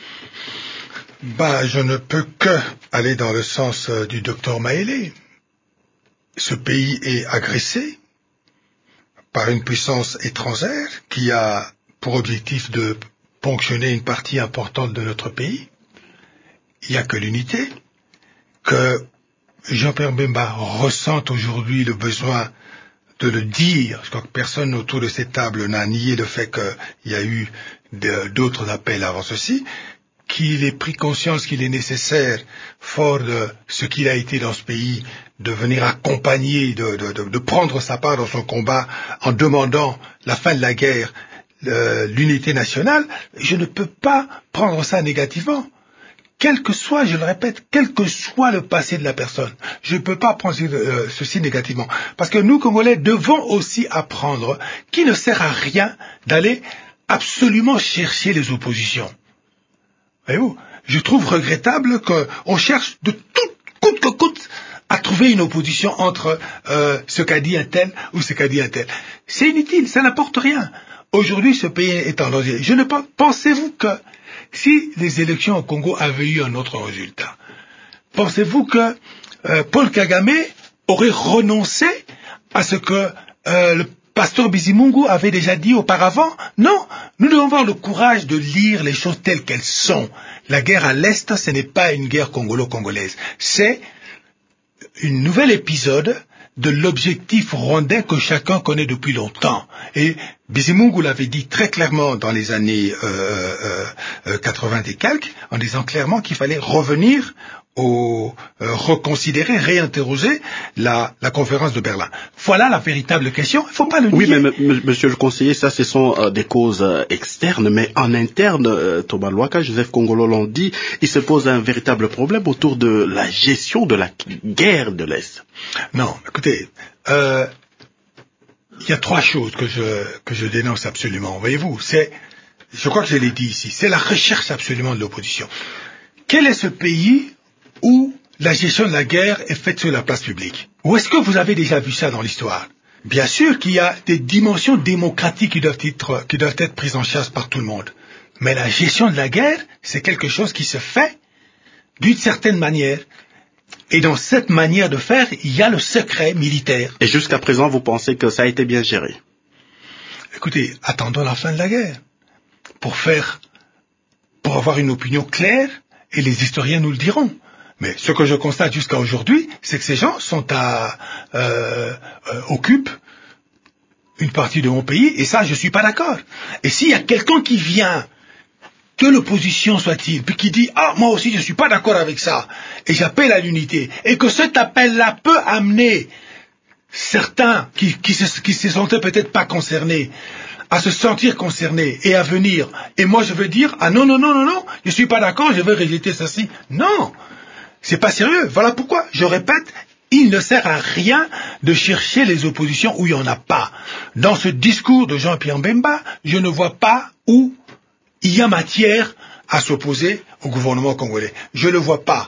Bah, je ne peux que aller dans le sens euh, du docteur Maélé. Ce pays est agressé par une puissance étrangère qui a pour objectif de ponctionner une partie importante de notre pays. Il n'y a que l'unité, que Jean-Pierre Bemba ressent aujourd'hui le besoin de le dire. Je crois que personne autour de cette table n'a nié le fait qu'il y a eu d'autres appels avant ceci, qu'il ait pris conscience qu'il est nécessaire, fort de ce qu'il a été dans ce pays, de venir accompagner, de, de, de, de prendre sa part dans son combat en demandant la fin de la guerre, l'unité nationale. Je ne peux pas prendre ça négativement. Quel que soit, je le répète, quel que soit le passé de la personne, je ne peux pas prendre euh, ceci négativement. Parce que nous, Congolais, devons aussi apprendre qu'il ne sert à rien d'aller absolument chercher les oppositions. Voyez-vous, je trouve regrettable qu'on cherche de tout, coûte que coûte à trouver une opposition entre euh, ce qu'a dit un tel ou ce qu'a dit un tel. C'est inutile, ça n'apporte rien. Aujourd'hui, ce pays est en danger. Je ne pense, pensez-vous que si les élections au Congo avaient eu un autre résultat, pensez-vous que euh, Paul Kagame aurait renoncé à ce que euh, le pasteur Bizimungu avait déjà dit auparavant? Non, nous devons avoir le courage de lire les choses telles qu'elles sont. La guerre à l'Est, ce n'est pas une guerre congolo-congolaise. C'est un nouvel épisode de l'objectif rwandais que chacun connaît depuis longtemps. Et Bizimungu l'avait dit très clairement dans les années euh, euh, quatre-vingt et quelques, en disant clairement qu'il fallait revenir au euh, reconsidérer, réinterroger la, la conférence de Berlin. Voilà la véritable question. Il ne faut pas le nier. Oui, mais m- m- monsieur le conseiller, ça ce sont euh, des causes euh, externes, mais en interne, euh, Thomas Lwaka, Joseph Kongolo l'ont dit, il se pose un véritable problème autour de la gestion de la guerre de l'Est. Non, écoutez, euh, il y a trois choses que je que je dénonce absolument. Voyez-vous, c'est, je crois que je l'ai dit ici, c'est la recherche absolument de l'opposition. Quel est ce pays où la gestion de la guerre est faite sur la place publique? Où est-ce que vous avez déjà vu ça dans l'histoire? Bien sûr qu'il y a des dimensions démocratiques qui doivent être, qui doivent être prises en charge par tout le monde. Mais la gestion de la guerre, c'est quelque chose qui se fait d'une certaine manière. Et dans cette manière de faire, il y a le secret militaire. Et jusqu'à présent, vous pensez que ça a été bien géré? Écoutez, attendons la fin de la guerre. Pour faire, pour avoir une opinion claire, et les historiens nous le diront. Mais ce que je constate jusqu'à aujourd'hui, c'est que ces gens sont à, euh, euh, occupent une partie de mon pays, et ça, je suis pas d'accord. Et s'il y a quelqu'un qui vient, que l'opposition soit-il, puis qui dit « Ah, moi aussi, je suis pas d'accord avec ça, et j'appelle à l'unité », et que cet appel-là peut amener certains qui, qui, se, qui se sentaient peut-être pas concernés, à se sentir concernés et à venir, et moi je veux dire « Ah non, non, non, non, non, je suis pas d'accord, je veux rejeter ceci ». Non, c'est pas sérieux. Voilà pourquoi, je répète, il ne sert à rien de chercher les oppositions où il n'y en a pas. Dans ce discours de Jean-Pierre Bemba, je ne vois pas où il y a matière à s'opposer au gouvernement congolais. Je ne le vois pas.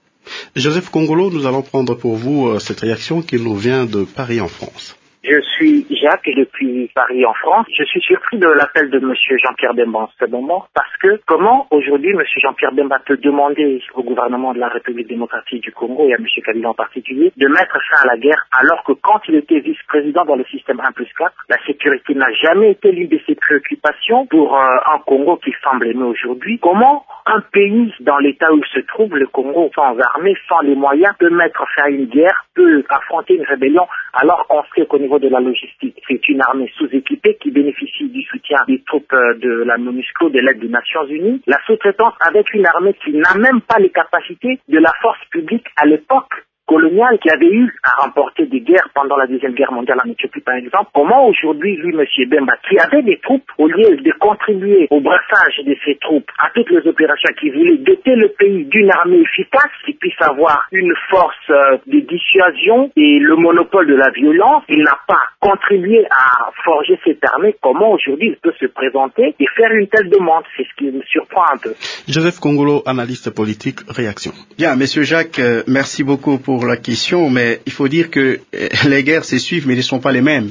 Joseph Kongolo, nous allons prendre pour vous euh, cette réaction qui nous vient de Paris en France. Je suis Jacques et depuis Paris en France. Je suis surpris de l'appel de M. Jean-Pierre Bemba en ce moment parce que comment aujourd'hui M. Jean-Pierre Bemba peut demander au gouvernement de la République démocratique du Congo et à M. Kabila en particulier de mettre fin à la guerre alors que quand il était vice-président dans le système un plus quatre, la sécurité n'a jamais été l'une de ses préoccupations pour euh, un Congo qu'il semble aimer aujourd'hui. Comment un pays dans l'état où il se trouve, le Congo, sans armée, sans les moyens, peut mettre fin à une guerre, peut affronter une rébellion alors qu'on sait qu'au niveau de la logistique, c'est une armée sous-équipée qui bénéficie du soutien des troupes de la MONUSCO, de l'aide des Nations Unies. La sous-traitance avec une armée qui n'a même pas les capacités de la force publique à l'époque coloniale qui avait eu à remporter des guerres pendant la Deuxième Guerre mondiale en Éthiopie par exemple. Comment aujourd'hui, lui, M. Bemba, qui avait des troupes, au lieu de contribuer au brassage de ces troupes, à toutes les opérations qui voulaient doter le pays d'une armée efficace, qui puisse avoir une force euh, de dissuasion et le monopole de la violence, il n'a pas contribué à forger cette armée. Comment aujourd'hui il peut se présenter et faire une telle demande? C'est ce qui me surprend un peu. Joseph Kongolo, analyste politique, réaction. Bien, Monsieur Jacques, euh, merci beaucoup pour la question, mais il faut dire que euh, les guerres se suivent, mais elles ne sont pas les mêmes.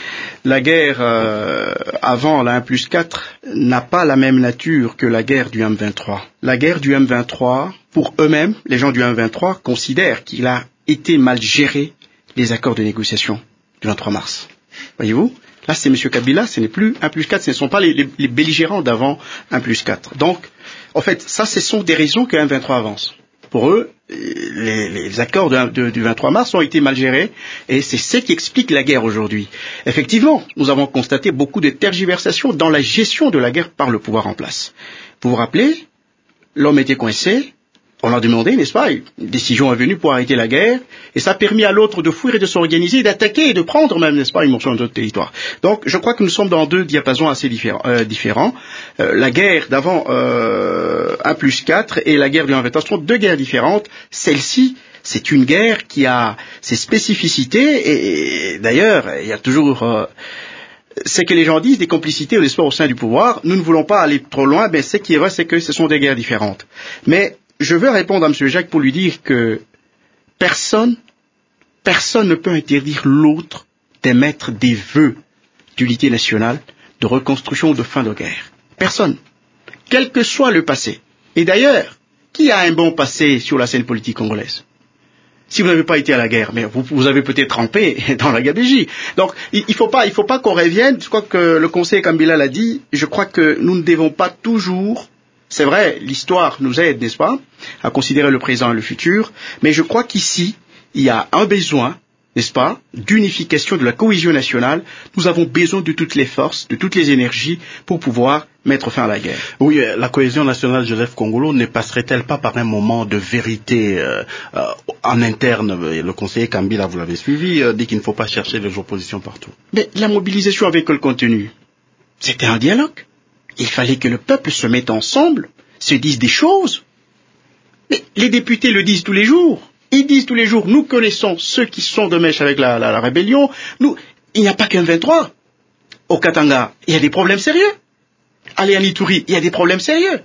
La guerre euh, avant la un plus quatre n'a pas la même nature que la guerre du M vingt-trois. La guerre du M vingt-trois, pour eux-mêmes, les gens du M vingt-trois considèrent qu'il a été mal géré les accords de négociation du vingt-trois mars. Voyez-vous? Là, c'est M. Kabila, ce n'est plus un plus quatre, ce ne sont pas les, les, les belligérants d'avant un plus quatre. Donc, en fait, ça, ce sont des raisons que M vingt-trois avance. Pour eux, les, les accords de, de, du vingt-trois mars ont été mal gérés et c'est ce qui explique la guerre aujourd'hui. Effectivement, nous avons constaté beaucoup de tergiversations dans la gestion de la guerre par le pouvoir en place. Vous vous rappelez, l'homme était coincé, on l'a demandé, n'est-ce pas? Une décision est venue pour arrêter la guerre et ça a permis à l'autre de fuir et de s'organiser, d'attaquer et de prendre même, n'est-ce pas, une morceau de notre territoire. Donc, je crois que nous sommes dans deux diapasons assez différents. Euh, différents. Euh, la guerre d'avant euh, un plus quatre et la guerre du un vingt-trois sont deux guerres différentes. Celle-ci, c'est une guerre qui a ses spécificités et, et d'ailleurs, il y a toujours... Euh, c'est que les gens disent des complicités ou des sports au sein du pouvoir. Nous ne voulons pas aller trop loin, mais ce qui est vrai, c'est que ce sont des guerres différentes. Mais je veux répondre à M. Jacques pour lui dire que personne personne ne peut interdire l'autre d'émettre des vœux d'unité nationale, de reconstruction ou de fin de guerre. Personne. Quel que soit le passé. Et d'ailleurs, qui a un bon passé sur la scène politique congolaise? Si vous n'avez pas été à la guerre, mais vous, vous avez peut-être trempé dans la gabegie. Donc, il ne faut pas, il faut pas qu'on revienne. Je crois que le conseiller Kabila l'a dit. Je crois que nous ne devons pas toujours. C'est vrai, l'histoire nous aide, n'est-ce pas, à considérer le présent et le futur. Mais je crois qu'ici, il y a un besoin, n'est-ce pas, d'unification de la cohésion nationale. Nous avons besoin de toutes les forces, de toutes les énergies pour pouvoir mettre fin à la guerre. Oui, la cohésion nationale, Joseph Kongolo, ne passerait-elle pas par un moment de vérité euh, euh, en interne? Le conseiller Kabila, vous l'avez suivi, euh, dit qu'il ne faut pas chercher les oppositions partout. Mais la mobilisation avec le contenu, c'était un dialogue. Il fallait que le peuple se mette ensemble, se dise des choses. Mais les députés le disent tous les jours. Ils disent tous les jours, nous connaissons ceux qui sont de mèche avec la, la, la rébellion. Nous, il n'y a pas qu'un vingt-trois. Au Katanga, il y a des problèmes sérieux. À Léanitouri, il y a des problèmes sérieux.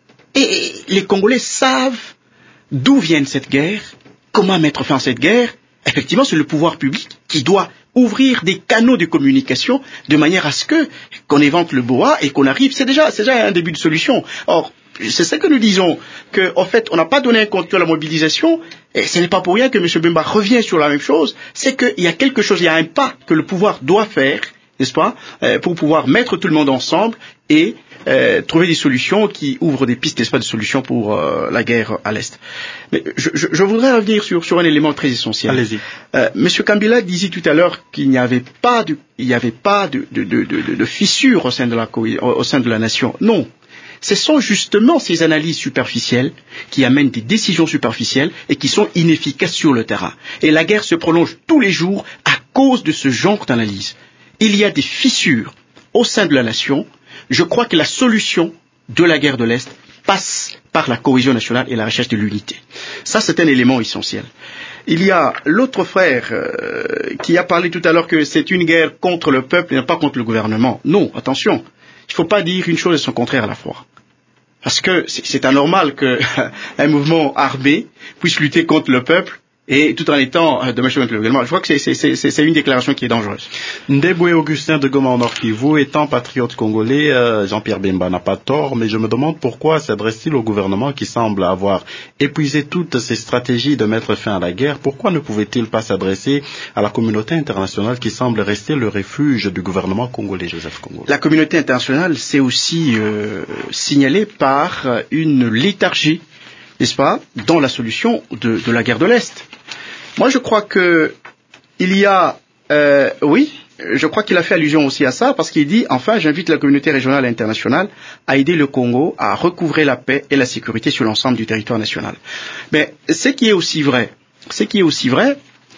Et les Congolais savent d'où vient cette guerre, comment mettre fin à cette guerre. Effectivement, c'est le pouvoir public qui doit ouvrir des canaux de communication de manière à ce que qu'on évente le boa et qu'on arrive. C'est déjà, c'est déjà un début de solution. Or, c'est ça que nous disons, qu'en fait, on n'a pas donné un compte à la mobilisation, et ce n'est pas pour rien que M. Bemba revient sur la même chose, c'est qu'il y a quelque chose, il y a un pas que le pouvoir doit faire, n'est-ce pas, euh, pour pouvoir mettre tout le monde ensemble et euh, trouver des solutions qui ouvrent des pistes, n'est-ce pas, de solutions pour euh, la guerre à l'Est. Mais je, je, je voudrais revenir sur, sur un élément très essentiel. Allez-y. Euh, M. Kabila disait tout à l'heure qu'il n'y avait pas de, il n'y avait pas de, de, de, de, de fissure au sein de la, au sein de la nation. Non. Ce sont justement ces analyses superficielles qui amènent des décisions superficielles et qui sont inefficaces sur le terrain. Et la guerre se prolonge tous les jours à cause de ce genre d'analyse. Il y a des fissures au sein de la nation. Je crois que la solution de la guerre de l'Est passe par la cohésion nationale et la recherche de l'unité. Ça, c'est un élément essentiel. Il y a l'autre frère euh, qui a parlé tout à l'heure que c'est une guerre contre le peuple et non pas contre le gouvernement. Non, attention. Il ne faut pas dire une chose et son contraire à la fois. Parce que c'est anormal qu'un mouvement armé puisse lutter contre le peuple et tout en étant de machin avec le gouvernement. Je crois que c'est une déclaration qui est dangereuse. Ndeboué Augustin de Goma en Nord Kivu, étant patriote congolais, euh, Jean-Pierre Bemba n'a pas tort, mais je me demande pourquoi s'adresse-t-il au gouvernement qui semble avoir épuisé toutes ses stratégies de mettre fin à la guerre. Pourquoi ne pouvait-il pas s'adresser à la communauté internationale qui semble rester le refuge du gouvernement congolais, Joseph Kongolo? La communauté internationale s'est aussi euh, signalée par une léthargie, n'est-ce pas, dans la solution de, de la guerre de l'Est. Moi, je crois que il y a, euh, oui, je crois qu'il a fait allusion aussi à ça, parce qu'il dit, enfin, j'invite la communauté régionale et internationale à aider le Congo à recouvrer la paix et la sécurité sur l'ensemble du territoire national. Mais ce qui est aussi vrai, ce qui est aussi vrai,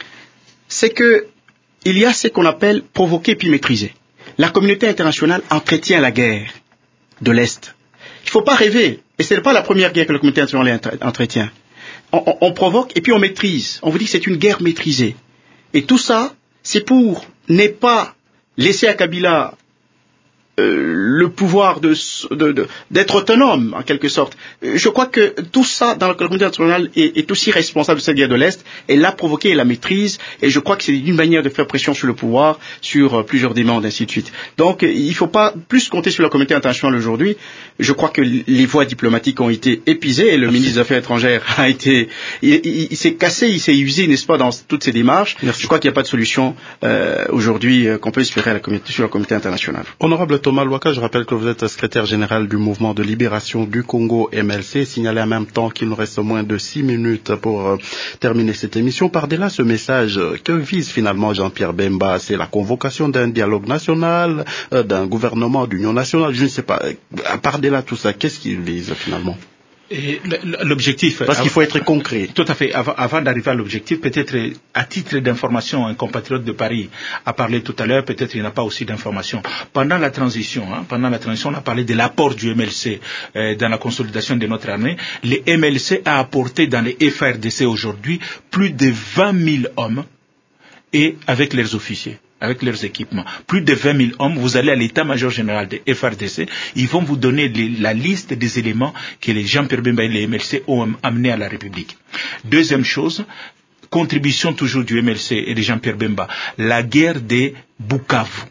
c'est que il y a ce qu'on appelle provoquer puis maîtriser. La communauté internationale entretient la guerre de l'Est. Il ne faut pas rêver, et ce n'est pas la première guerre que la communauté internationale entretient. On, on, on provoque et puis on maîtrise. On vous dit que c'est une guerre maîtrisée. Et tout ça, c'est pour ne pas laisser à Kabila euh, le pouvoir de, de, de, d'être autonome, en quelque sorte. Je crois que tout ça, dans la communauté internationale, est, est aussi responsable de cette guerre de l'Est. Elle l'a provoquée et la maîtrise. Et je crois que c'est une manière de faire pression sur le pouvoir, sur euh, plusieurs demandes, ainsi de suite. Donc, il ne faut pas plus compter sur la communauté internationale aujourd'hui. Je crois que les voies diplomatiques ont été épuisées et le Merci. ministre des Affaires étrangères a été, il, il, il s'est cassé, il s'est usé, n'est-ce pas, dans toutes ces démarches. Merci. Je crois qu'il n'y a pas de solution euh, aujourd'hui euh, qu'on peut espérer à la communauté, sur la communauté internationale. Honorable Thomas Lwaka, je rappelle que vous êtes secrétaire général du mouvement de libération du Congo M L C. Signalez en même temps qu'il nous reste moins de six minutes pour euh, terminer cette émission. Par-delà ce message, que vise finalement Jean-Pierre Bemba? C'est la convocation d'un dialogue national, euh, d'un gouvernement d'union nationale, je ne sais pas. Par-delà tout ça, qu'est-ce qu'il vise finalement? L'objectif. Parce qu'il faut être concret. Tout à fait. Avant, avant d'arriver à l'objectif, peut-être à titre d'information, un compatriote de Paris a parlé tout à l'heure, peut-être il n'a pas aussi d'informations. Pendant la transition, hein, pendant la transition, on a parlé de l'apport du M L C euh, dans la consolidation de notre armée. Le M L C a apporté dans les F R D C aujourd'hui plus de vingt mille hommes et avec leurs officiers, avec leurs équipements. Plus de vingt mille hommes, vous allez à l'état-major général des F R D C, ils vont vous donner les, la liste des éléments que les Jean-Pierre Bemba et les M L C ont amenés à la République. Deuxième chose, contribution toujours du M L C et de Jean-Pierre Bemba, la guerre des Bukavu.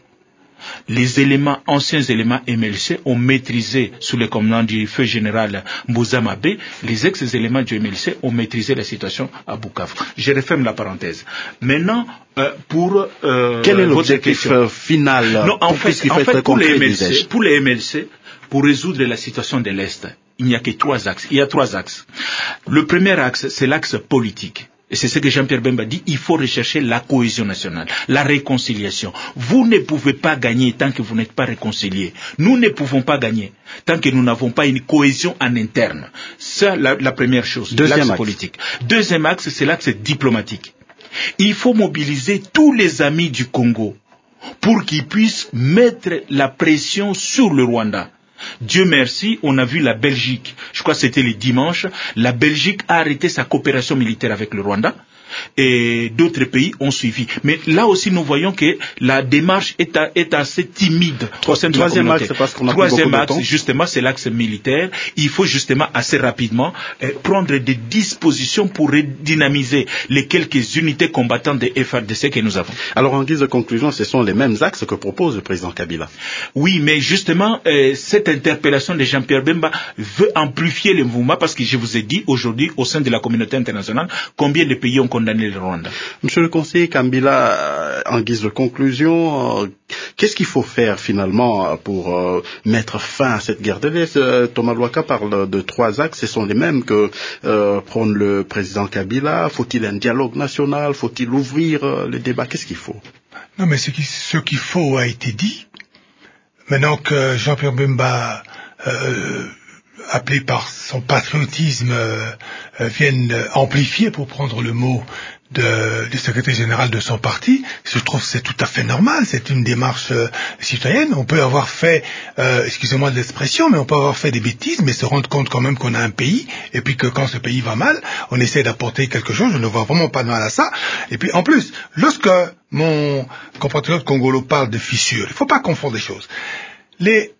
Les éléments, anciens éléments M L C ont maîtrisé, sous le commandement du feu général Mbouza Mabé, les ex-éléments du M L C ont maîtrisé la situation à Bukavu. Je referme la parenthèse. Maintenant, euh, pour euh, quel est l'objectif final? Non, en fait, en fait pour, les M L C, pour les M L C, pour résoudre la situation de l'Est, il n'y a que trois axes. Il y a trois axes. Le premier axe, c'est l'axe politique. Et c'est ce que Jean-Pierre Bemba dit, il faut rechercher la cohésion nationale, la réconciliation. Vous ne pouvez pas gagner tant que vous n'êtes pas réconciliés. Nous ne pouvons pas gagner tant que nous n'avons pas une cohésion en interne. C'est la, la première chose, l'axe politique. Deuxième axe, c'est l'axe diplomatique. Il faut mobiliser tous les amis du Congo pour qu'ils puissent mettre la pression sur le Rwanda. Dieu merci, on a vu la Belgique, je crois que c'était le dimanche, la Belgique a arrêté sa coopération militaire avec le Rwanda et d'autres pays ont suivi. Mais là aussi, nous voyons que la démarche est, à, est assez timide au sein de la communauté. Axe, parce qu'on a Troisième axe, de temps. justement, c'est l'axe militaire. Il faut justement assez rapidement eh, prendre des dispositions pour redynamiser les quelques unités combattantes des F A R D C que nous avons. Alors, en guise de conclusion, ce sont les mêmes axes que propose le président Kabila. Oui, mais justement, eh, cette interpellation de Jean-Pierre Bemba veut amplifier le mouvement parce que je vous ai dit aujourd'hui, au sein de la communauté internationale, combien de pays ont condamné le Rwanda. Monsieur le conseiller Kambila, en guise de conclusion, euh, qu'est-ce qu'il faut faire finalement pour euh, mettre fin à cette guerre de l'Est? euh, Thomas Lwaka parle de trois axes, ce sont les mêmes que euh, prône le président Kabila. Faut-il un dialogue national? Faut-il ouvrir euh, les débats? Qu'est-ce qu'il faut? Non, mais ce qu'il ce qu'il faut a été dit. Maintenant que Jean-Pierre Bemba, euh, appelé par son patriotisme, euh, euh, vienne amplifier, pour prendre le mot de, du secrétaire général de son parti, je trouve que c'est tout à fait normal, c'est une démarche euh, citoyenne. On peut avoir fait, euh, excusez-moi de l'expression, mais on peut avoir fait des bêtises, mais se rendre compte quand même qu'on a un pays, et puis que quand ce pays va mal, on essaie d'apporter quelque chose, je ne vois vraiment pas de mal à ça. Et puis en plus, lorsque mon compatriote congolo parle de fissures, il ne faut pas confondre les choses. Les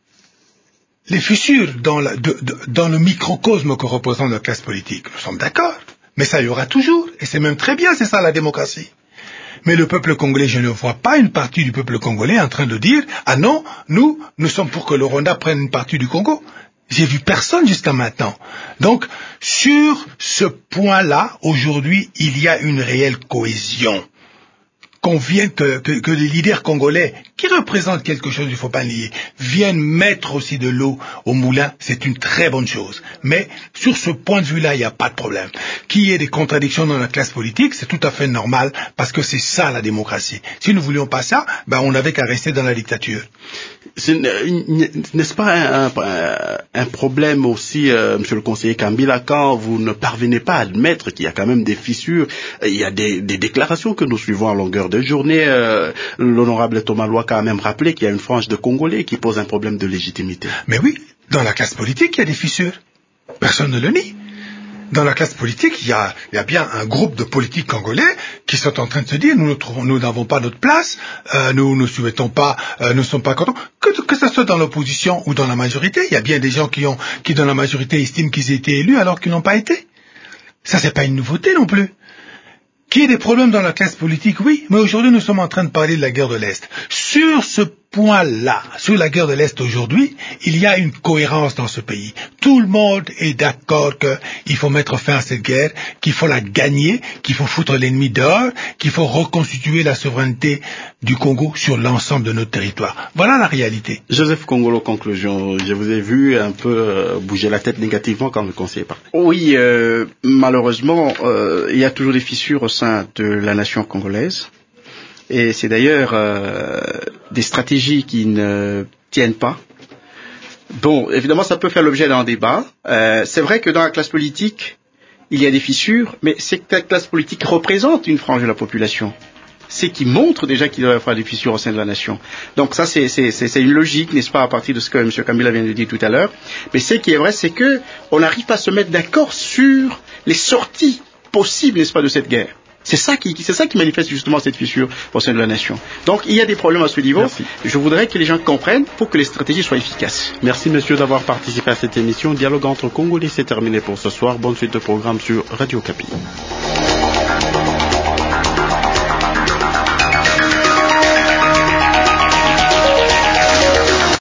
Les fissures dans, la, de, de, dans le microcosme que représente la classe politique, nous sommes d'accord, mais ça y aura toujours, et c'est même très bien, c'est ça la démocratie. Mais le peuple congolais, je ne vois pas une partie du peuple congolais en train de dire « Ah non, nous, nous sommes pour que le Rwanda prenne une partie du Congo ». J'ai vu personne jusqu'à maintenant. Donc, sur ce point-là, aujourd'hui, il y a une réelle cohésion. Qu'on vienne, que, que, que les leaders congolais, qui représentent quelque chose, il ne faut pas nier, viennent mettre aussi de l'eau au moulin, c'est une très bonne chose. Mais sur ce point de vue-là, il n'y a pas de problème. Qu'il y ait des contradictions dans la classe politique, c'est tout à fait normal, parce que c'est ça la démocratie. Si nous ne voulions pas ça, ben on n'avait qu'à rester dans la dictature. C'est, n'est-ce pas un, un, un problème aussi, euh, monsieur le conseiller Kambila, quand vous ne parvenez pas à admettre qu'il y a quand même des fissures, il y a des, des déclarations que nous suivons à longueur de journée, euh, l'honorable Thomas Lwaka a même rappelé qu'il y a une frange de Congolais qui pose un problème de légitimité. Mais oui, dans la classe politique, il y a des fissures. Personne ne le nie. Dans la classe politique, il y a, il y a bien un groupe de politiques congolais qui sont en train de se dire nous nous n'avons pas notre place, euh, nous ne souhaitons pas, euh, nous ne sommes pas contents. Que, que ça soit dans l'opposition ou dans la majorité, il y a bien des gens qui ont, qui dans la majorité estiment qu'ils aient été élus alors qu'ils n'ont pas été. Ça, c'est pas une nouveauté non plus. Qu'il y ait des problèmes dans la classe politique, oui, mais aujourd'hui nous sommes en train de parler de la guerre de l'Est. Sur ce point-là, sur la guerre de l'Est aujourd'hui, il y a une cohérence dans ce pays. Tout le monde est d'accord qu'il faut mettre fin à cette guerre, qu'il faut la gagner, qu'il faut foutre l'ennemi dehors, qu'il faut reconstituer la souveraineté du Congo sur l'ensemble de notre territoire. Voilà la réalité. Joseph Kongolo, conclusion. Je vous ai vu un peu euh, bouger la tête négativement quand le conseiller parlait. Oui, euh, malheureusement, euh, il y a toujours des fissures au sein de la nation congolaise. Et c'est d'ailleurs euh, des stratégies qui ne tiennent pas. Bon, évidemment, ça peut faire l'objet d'un débat. Euh, c'est vrai que dans la classe politique, il y a des fissures, mais cette classe politique représente une frange de la population. C'est qui montre déjà qu'il doit y avoir des fissures au sein de la nation. Donc ça, c'est, c'est, c'est, c'est une logique, n'est-ce pas, à partir de ce que M. Kambila vient de dire tout à l'heure. Mais ce qui est vrai, c'est que on n'arrive pas à se mettre d'accord sur les sorties possibles, n'est-ce pas, de cette guerre. C'est ça qui, c'est ça qui manifeste justement cette fissure au sein de la nation. Donc il y a des problèmes à ce niveau. Merci. Je voudrais que les gens comprennent pour que les stratégies soient efficaces. Merci monsieur d'avoir participé à cette émission. Dialogue entre Congolais, c'est terminé pour ce soir. Bonne suite de programme sur Radio Kapi.